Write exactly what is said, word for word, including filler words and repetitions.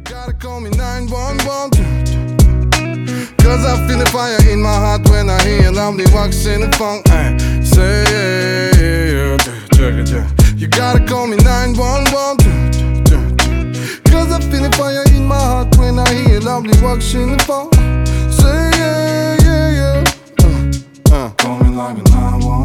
gotta call me nine one one. Cause I feel the fire in my heart when I hear lovely walks in the funk. Ay, say yeah, yeah, yeah, yeah. You gotta call me nine one one. Cause I feel the fire in my heart when I hear lovely walks in the funk. Say yeah, yeah, yeah. Uh, uh. Call me like a nine one one.